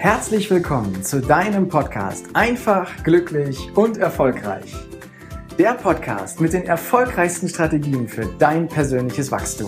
Herzlich willkommen zu deinem Podcast Einfach, glücklich und erfolgreich. Der Podcast mit den erfolgreichsten Strategien für dein persönliches Wachstum.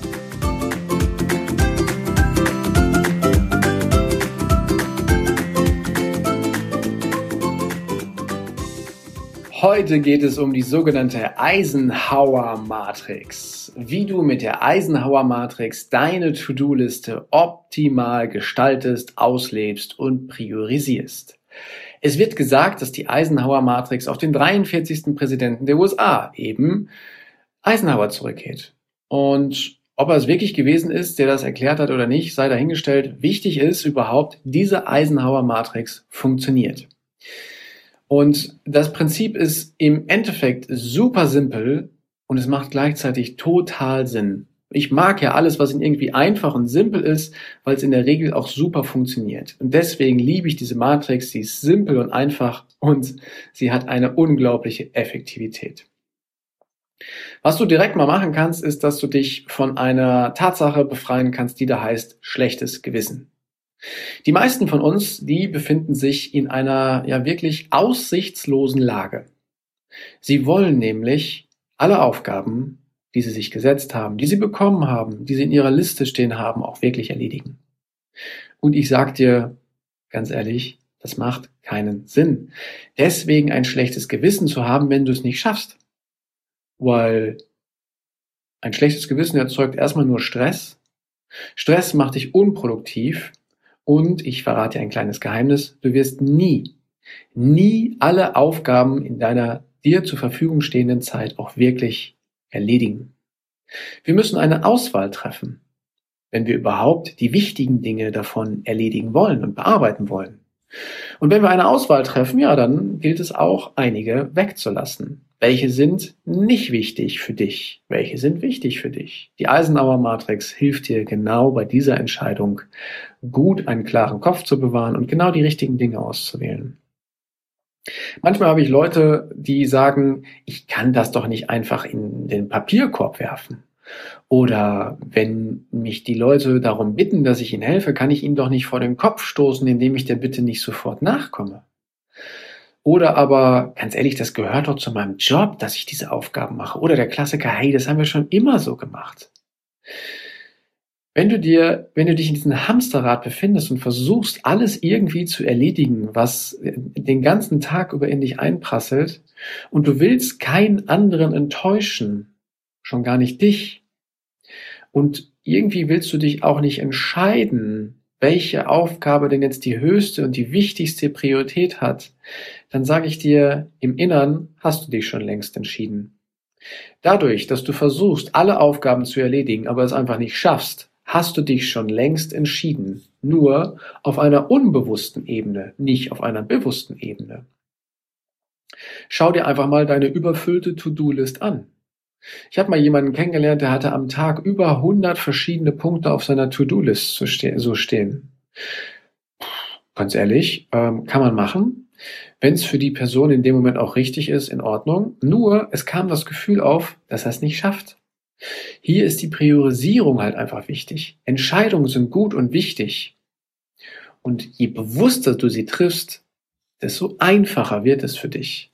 Heute geht es um die sogenannte Eisenhower-Matrix. Wie du mit der Eisenhower-Matrix deine To-Do-Liste optimal gestaltest, auslebst und priorisierst. Es wird gesagt, dass die Eisenhower-Matrix auf den 43. Präsidenten der USA, eben Eisenhower, zurückgeht. Und ob er es wirklich gewesen ist, der das erklärt hat oder nicht, sei dahingestellt. Wichtig ist überhaupt, diese Eisenhower-Matrix funktioniert. Und das Prinzip ist im Endeffekt super simpel und es macht gleichzeitig total Sinn. Ich mag ja alles, was irgendwie einfach und simpel ist, weil es in der Regel auch super funktioniert. Und deswegen liebe ich diese Matrix, sie ist simpel und einfach und sie hat eine unglaubliche Effektivität. Was du direkt mal machen kannst, ist, dass du dich von einer Tatsache befreien kannst, die da heißt schlechtes Gewissen. Die meisten von uns, die befinden sich in einer wirklich aussichtslosen Lage. Sie wollen nämlich alle Aufgaben, die sie sich gesetzt haben, die sie bekommen haben, die sie in ihrer Liste stehen haben, auch wirklich erledigen. Und ich sag dir ganz ehrlich, das macht keinen Sinn. Deswegen ein schlechtes Gewissen zu haben, wenn du es nicht schaffst. Weil ein schlechtes Gewissen erzeugt erstmal nur Stress. Stress macht dich unproduktiv. Und ich verrate dir ein kleines Geheimnis, du wirst nie alle Aufgaben in deiner dir zur Verfügung stehenden Zeit auch wirklich erledigen. Wir müssen eine Auswahl treffen, wenn wir überhaupt die wichtigen Dinge davon erledigen wollen und bearbeiten wollen. Und wenn wir eine Auswahl treffen, dann gilt es auch, einige wegzulassen. Welche sind nicht wichtig für dich? Welche sind wichtig für dich? Die Eisenhower-Matrix hilft dir genau bei dieser Entscheidung, gut einen klaren Kopf zu bewahren und genau die richtigen Dinge auszuwählen. Manchmal habe ich Leute, die sagen, ich kann das doch nicht einfach in den Papierkorb werfen. Oder wenn mich die Leute darum bitten, dass ich ihnen helfe, kann ich ihnen doch nicht vor den Kopf stoßen, indem ich der Bitte nicht sofort nachkomme. Oder aber, ganz ehrlich, das gehört doch zu meinem Job, dass ich diese Aufgaben mache. Oder der Klassiker, hey, das haben wir schon immer so gemacht. Wenn du dich in diesem Hamsterrad befindest und versuchst, alles irgendwie zu erledigen, was den ganzen Tag über in dich einprasselt, und du willst keinen anderen enttäuschen, schon gar nicht dich, und irgendwie willst du dich auch nicht entscheiden, welche Aufgabe denn jetzt die höchste und die wichtigste Priorität hat, dann sage ich dir, im Innern hast du dich schon längst entschieden. Dadurch, dass du versuchst, alle Aufgaben zu erledigen, aber es einfach nicht schaffst, hast du dich schon längst entschieden. Nur auf einer unbewussten Ebene, nicht auf einer bewussten Ebene. Schau dir einfach mal deine überfüllte To-Do-List an. Ich habe mal jemanden kennengelernt, der hatte am Tag über 100 verschiedene Punkte auf seiner To-Do-List so stehen. Ganz ehrlich, kann man machen, wenn es für die Person in dem Moment auch richtig ist, in Ordnung. Nur, es kam das Gefühl auf, dass er es nicht schafft. Hier ist die Priorisierung halt einfach wichtig. Entscheidungen sind gut und wichtig. Und je bewusster du sie triffst, desto einfacher wird es für dich.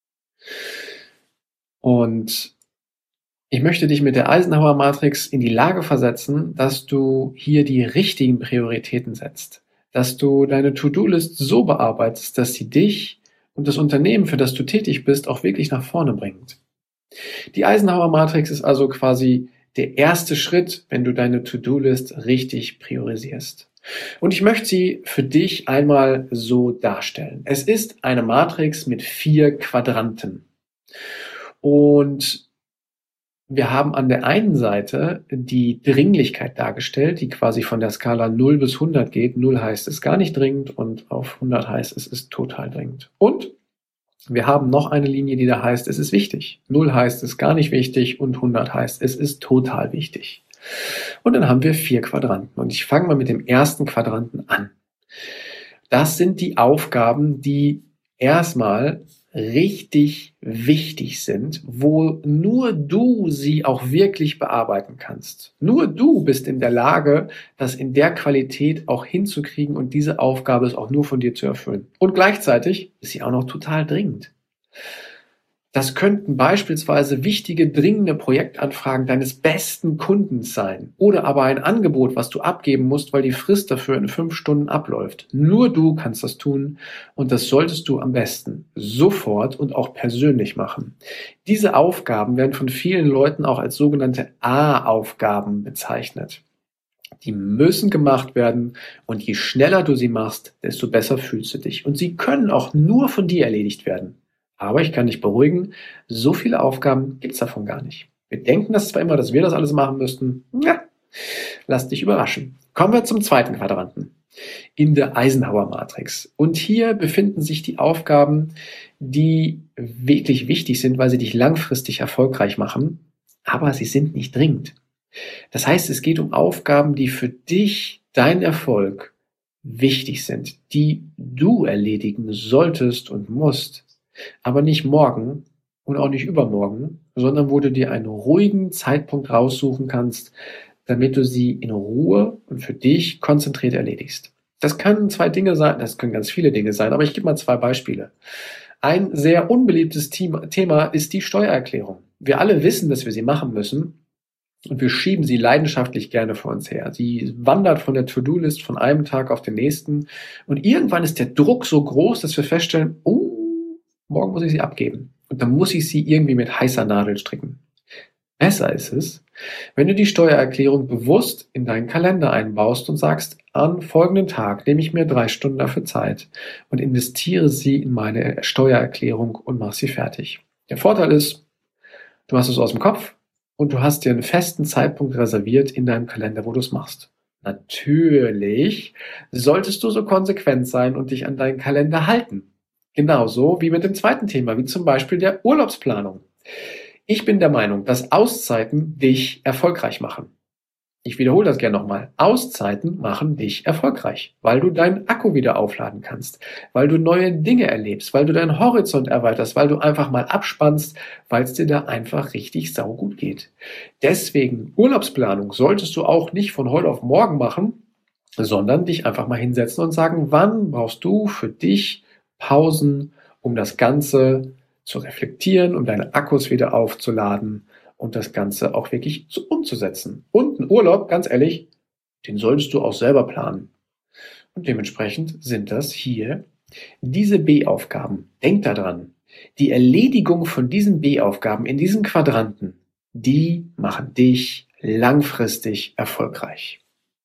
Und ich möchte dich mit der Eisenhower-Matrix in die Lage versetzen, dass du hier die richtigen Prioritäten setzt. Dass du deine To-Do-List so bearbeitest, dass sie dich und das Unternehmen, für das du tätig bist, auch wirklich nach vorne bringt. Die Eisenhower-Matrix ist also quasi der erste Schritt, wenn du deine To-Do-List richtig priorisierst. Und ich möchte sie für dich einmal so darstellen. Es ist eine Matrix mit 4 Quadranten. Und wir haben an der einen Seite die Dringlichkeit dargestellt, die quasi von der Skala 0 bis 100 geht. 0 heißt, es ist gar nicht dringend und auf 100 heißt, es ist total dringend. Und wir haben noch eine Linie, die da heißt, es ist wichtig. 0 heißt, es ist gar nicht wichtig und 100 heißt, es ist total wichtig. Und dann haben wir 4 Quadranten. Und ich fange mal mit dem ersten Quadranten an. Das sind die Aufgaben, die erstmal richtig wichtig sind, wo nur du sie auch wirklich bearbeiten kannst. Nur du bist in der Lage, das in der Qualität auch hinzukriegen und diese Aufgabe ist auch nur von dir zu erfüllen. Und gleichzeitig ist sie auch noch total dringend. Das könnten beispielsweise wichtige, dringende Projektanfragen deines besten Kundens sein oder aber ein Angebot, was du abgeben musst, weil die Frist dafür in 5 Stunden abläuft. Nur du kannst das tun und das solltest du am besten sofort und auch persönlich machen. Diese Aufgaben werden von vielen Leuten auch als sogenannte A-Aufgaben bezeichnet. Die müssen gemacht werden und je schneller du sie machst, desto besser fühlst du dich. Und sie können auch nur von dir erledigt werden. Aber ich kann dich beruhigen, so viele Aufgaben gibt's davon gar nicht. Wir denken das zwar immer, dass wir das alles machen müssten. Ja, lass dich überraschen. Kommen wir zum zweiten Quadranten in der Eisenhower-Matrix. Und hier befinden sich die Aufgaben, die wirklich wichtig sind, weil sie dich langfristig erfolgreich machen, aber sie sind nicht dringend. Das heißt, es geht um Aufgaben, die für dich, dein Erfolg, wichtig sind, die du erledigen solltest und musst. Aber nicht morgen und auch nicht übermorgen, sondern wo du dir einen ruhigen Zeitpunkt raussuchen kannst, damit du sie in Ruhe und für dich konzentriert erledigst. Das können 2 Dinge sein, das können ganz viele Dinge sein, aber ich gebe mal 2 Beispiele. Ein sehr unbeliebtes Thema ist die Steuererklärung. Wir alle wissen, dass wir sie machen müssen und wir schieben sie leidenschaftlich gerne vor uns her. Sie wandert von der To-Do-List von einem Tag auf den nächsten und irgendwann ist der Druck so groß, dass wir feststellen, morgen muss ich sie abgeben. Und dann muss ich sie irgendwie mit heißer Nadel stricken. Besser ist es, wenn du die Steuererklärung bewusst in deinen Kalender einbaust und sagst, an folgenden Tag nehme ich mir 3 Stunden dafür Zeit und investiere sie in meine Steuererklärung und mache sie fertig. Der Vorteil ist, du hast es aus dem Kopf und du hast dir einen festen Zeitpunkt reserviert in deinem Kalender, wo du es machst. Natürlich solltest du so konsequent sein und dich an deinen Kalender halten. Genauso wie mit dem zweiten Thema, wie zum Beispiel der Urlaubsplanung. Ich bin der Meinung, dass Auszeiten dich erfolgreich machen. Ich wiederhole das gerne nochmal. Auszeiten machen dich erfolgreich, weil du deinen Akku wieder aufladen kannst, weil du neue Dinge erlebst, weil du deinen Horizont erweiterst, weil du einfach mal abspannst, weil es dir da einfach richtig saugut geht. Deswegen Urlaubsplanung solltest du auch nicht von heute auf morgen machen, sondern dich einfach mal hinsetzen und sagen, wann brauchst du für dich Pausen, um das Ganze zu reflektieren, um deine Akkus wieder aufzuladen und das Ganze auch wirklich umzusetzen. Und einen Urlaub, ganz ehrlich, den solltest du auch selber planen. Und dementsprechend sind das hier diese B-Aufgaben. Denk daran, die Erledigung von diesen B-Aufgaben in diesen Quadranten, die machen dich langfristig erfolgreich.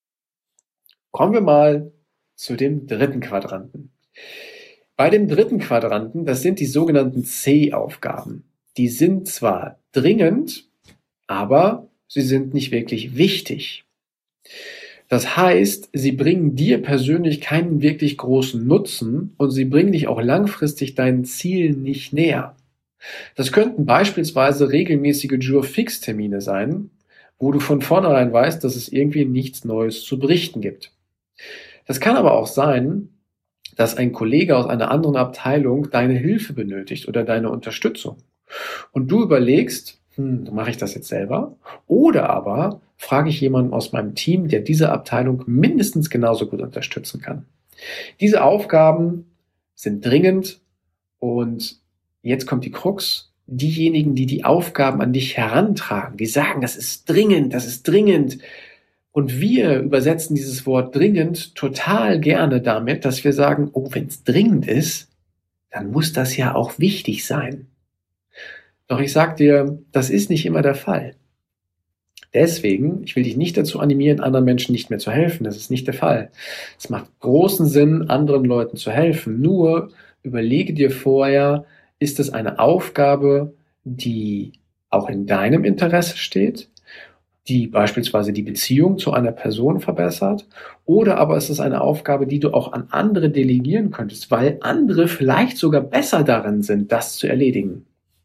Kommen wir mal zu dem dritten Quadranten. Bei dem dritten Quadranten, das sind die sogenannten C-Aufgaben. Die sind zwar dringend, aber sie sind nicht wirklich wichtig. Das heißt, sie bringen dir persönlich keinen wirklich großen Nutzen und sie bringen dich auch langfristig deinen Zielen nicht näher. Das könnten beispielsweise regelmäßige Jour-Fix-Termine sein, wo du von vornherein weißt, dass es irgendwie nichts Neues zu berichten gibt. Das kann aber auch sein, dass ein Kollege aus einer anderen Abteilung deine Hilfe benötigt oder deine Unterstützung. Und du überlegst, mache ich das jetzt selber? Oder aber frage ich jemanden aus meinem Team, der diese Abteilung mindestens genauso gut unterstützen kann. Diese Aufgaben sind dringend und jetzt kommt die Krux. Diejenigen, die die Aufgaben an dich herantragen, die sagen, das ist dringend, das ist dringend. Und wir übersetzen dieses Wort dringend total gerne damit, dass wir sagen, oh, wenn es dringend ist, dann muss das ja auch wichtig sein. Doch ich sag dir, das ist nicht immer der Fall. Deswegen, ich will dich nicht dazu animieren, anderen Menschen nicht mehr zu helfen. Das ist nicht der Fall. Es macht großen Sinn, anderen Leuten zu helfen. Nur überlege dir vorher, ist es eine Aufgabe, die auch in deinem Interesse steht, die beispielsweise die Beziehung zu einer Person verbessert, oder aber ist es eine Aufgabe, die du auch an andere delegieren könntest, weil andere vielleicht sogar besser darin sind, das zu erledigen.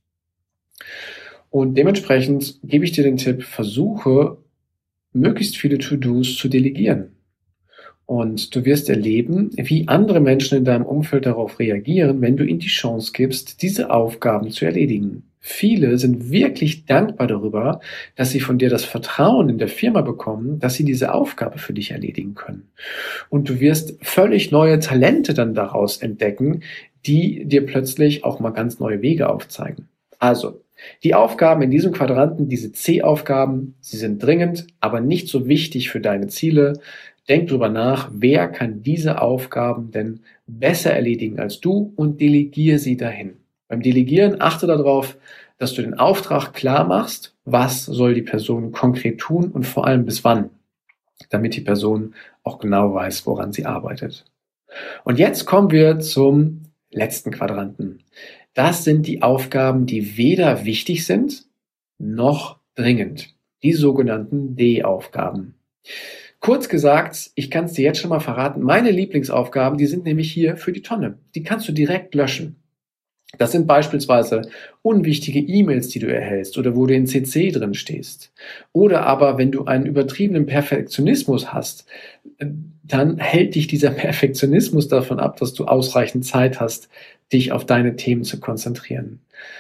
Und dementsprechend gebe ich dir den Tipp, versuche, möglichst viele To-Dos zu delegieren. Und du wirst erleben, wie andere Menschen in deinem Umfeld darauf reagieren, wenn du ihnen die Chance gibst, diese Aufgaben zu erledigen. Viele sind wirklich dankbar darüber, dass sie von dir das Vertrauen in der Firma bekommen, dass sie diese Aufgabe für dich erledigen können. Und du wirst völlig neue Talente dann daraus entdecken, die dir plötzlich auch mal ganz neue Wege aufzeigen. Also, die Aufgaben in diesem Quadranten, diese C-Aufgaben, sie sind dringend, aber nicht so wichtig für deine Ziele. Denk drüber nach, wer kann diese Aufgaben denn besser erledigen als du und delegiere sie dahin. Beim Delegieren achte darauf, dass du den Auftrag klar machst, was soll die Person konkret tun und vor allem bis wann, damit die Person auch genau weiß, woran sie arbeitet. Und jetzt kommen wir zum letzten Quadranten. Das sind die Aufgaben, die weder wichtig sind, noch dringend. Die sogenannten D-Aufgaben. Kurz gesagt, ich kann es dir jetzt schon mal verraten, meine Lieblingsaufgaben, die sind nämlich hier für die Tonne. Die kannst du direkt löschen. Das sind beispielsweise unwichtige E-Mails, die du erhältst oder wo du in CC drin stehst. Oder aber, wenn du einen übertriebenen Perfektionismus hast, dann hält dich dieser Perfektionismus davon ab, dass du ausreichend Zeit hast, dich auf deine Themen zu konzentrieren.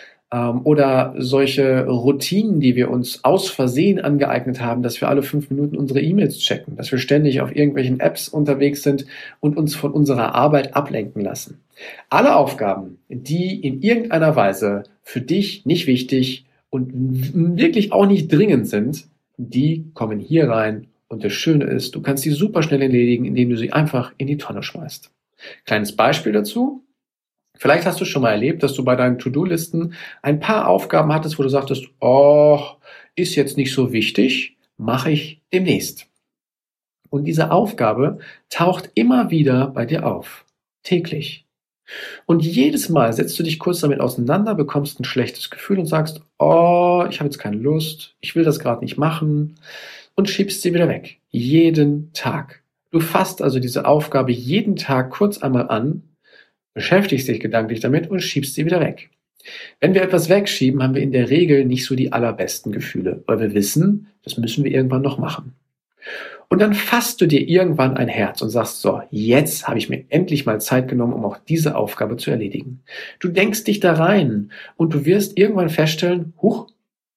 Oder solche Routinen, die wir uns aus Versehen angeeignet haben, dass wir alle 5 Minuten unsere E-Mails checken, dass wir ständig auf irgendwelchen Apps unterwegs sind und uns von unserer Arbeit ablenken lassen. Alle Aufgaben, die in irgendeiner Weise für dich nicht wichtig und wirklich auch nicht dringend sind, die kommen hier rein. Und das Schöne ist, du kannst die super schnell erledigen, indem du sie einfach in die Tonne schmeißt. Kleines Beispiel dazu. Vielleicht hast du schon mal erlebt, dass du bei deinen To-Do-Listen ein paar Aufgaben hattest, wo du sagtest, oh, ist jetzt nicht so wichtig, mache ich demnächst. Und diese Aufgabe taucht immer wieder bei dir auf, täglich. Und jedes Mal setzt du dich kurz damit auseinander, bekommst ein schlechtes Gefühl und sagst, oh, ich habe jetzt keine Lust, ich will das gerade nicht machen und schiebst sie wieder weg. Jeden Tag. Du fasst also diese Aufgabe jeden Tag kurz einmal an, beschäftigst dich gedanklich damit und schiebst sie wieder weg. Wenn wir etwas wegschieben, haben wir in der Regel nicht so die allerbesten Gefühle, weil wir wissen, das müssen wir irgendwann noch machen. Und dann fasst du dir irgendwann ein Herz und sagst, so, jetzt habe ich mir endlich mal Zeit genommen, um auch diese Aufgabe zu erledigen. Du denkst dich da rein und du wirst irgendwann feststellen, huch,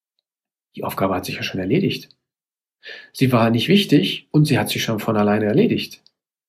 die Aufgabe hat sich ja schon erledigt. Sie war nicht wichtig und sie hat sich schon von alleine erledigt.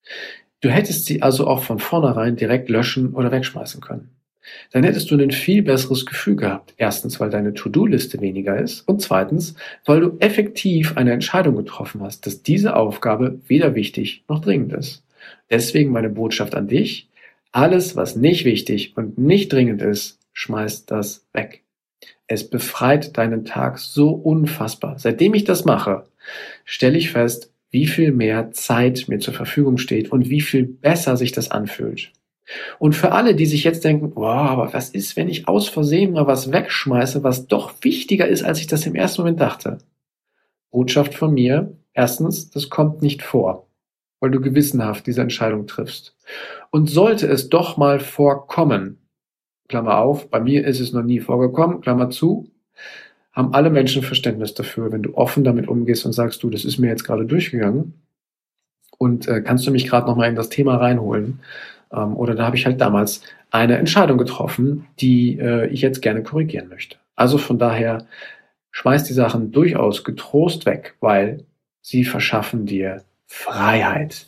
Du hättest sie also auch von vornherein direkt löschen oder wegschmeißen können. Dann hättest du ein viel besseres Gefühl gehabt. Erstens, weil deine To-Do-Liste weniger ist und zweitens, weil du effektiv eine Entscheidung getroffen hast, dass diese Aufgabe weder wichtig noch dringend ist. Deswegen meine Botschaft an dich, alles, was nicht wichtig und nicht dringend ist, schmeiß das weg. Es befreit deinen Tag so unfassbar. Seitdem ich das mache, stelle ich fest, wie viel mehr Zeit mir zur Verfügung steht und wie viel besser sich das anfühlt. Und für alle, die sich jetzt denken, wow, aber was ist, wenn ich aus Versehen mal was wegschmeiße, was doch wichtiger ist, als ich das im ersten Moment dachte? Botschaft von mir, erstens, das kommt nicht vor, weil du gewissenhaft diese Entscheidung triffst. Und sollte es doch mal vorkommen, Klammer auf, bei mir ist es noch nie vorgekommen, Klammer zu, haben alle Menschen Verständnis dafür, wenn du offen damit umgehst und sagst, du, das ist mir jetzt gerade durchgegangen und kannst du mich gerade nochmal in das Thema reinholen? Oder da habe ich halt damals eine Entscheidung getroffen, die ich jetzt gerne korrigieren möchte. Also von daher, schmeiß die Sachen durchaus getrost weg, weil sie verschaffen dir Freiheit.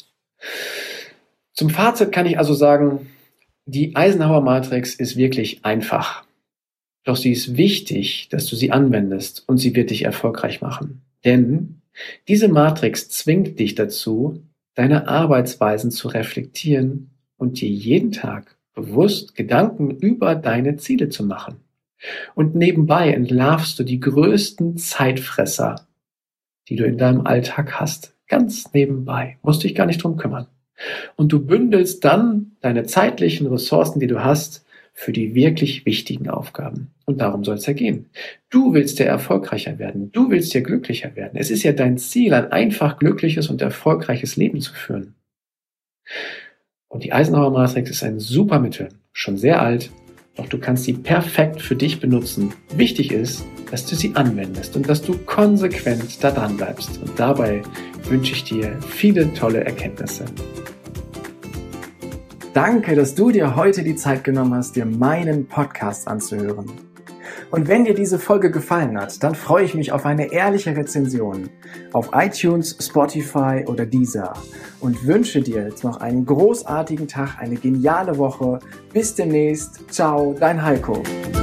Zum Fazit kann ich also sagen, die Eisenhower-Matrix ist wirklich einfach. Doch sie ist wichtig, dass du sie anwendest und sie wird dich erfolgreich machen. Denn diese Matrix zwingt dich dazu, deine Arbeitsweisen zu reflektieren und dir jeden Tag bewusst Gedanken über deine Ziele zu machen. Und nebenbei entlarvst du die größten Zeitfresser, die du in deinem Alltag hast. Ganz nebenbei. Musst dich gar nicht drum kümmern. Und du bündelst dann deine zeitlichen Ressourcen, die du hast, für die wirklich wichtigen Aufgaben. Und darum soll es ja gehen. Du willst ja erfolgreicher werden. Du willst ja glücklicher werden. Es ist ja dein Ziel, ein einfach glückliches und erfolgreiches Leben zu führen. Und die Eisenhower-Matrix ist ein super Mittel, schon sehr alt, doch du kannst sie perfekt für dich benutzen. Wichtig ist, dass du sie anwendest und dass du konsequent da dran bleibst und dabei wünsche ich dir viele tolle Erkenntnisse. Danke, dass du dir heute die Zeit genommen hast, dir meinen Podcast anzuhören. Und wenn dir diese Folge gefallen hat, dann freue ich mich auf eine ehrliche Rezension auf iTunes, Spotify oder Deezer und wünsche dir jetzt noch einen großartigen Tag, eine geniale Woche. Bis demnächst. Ciao, dein Heiko.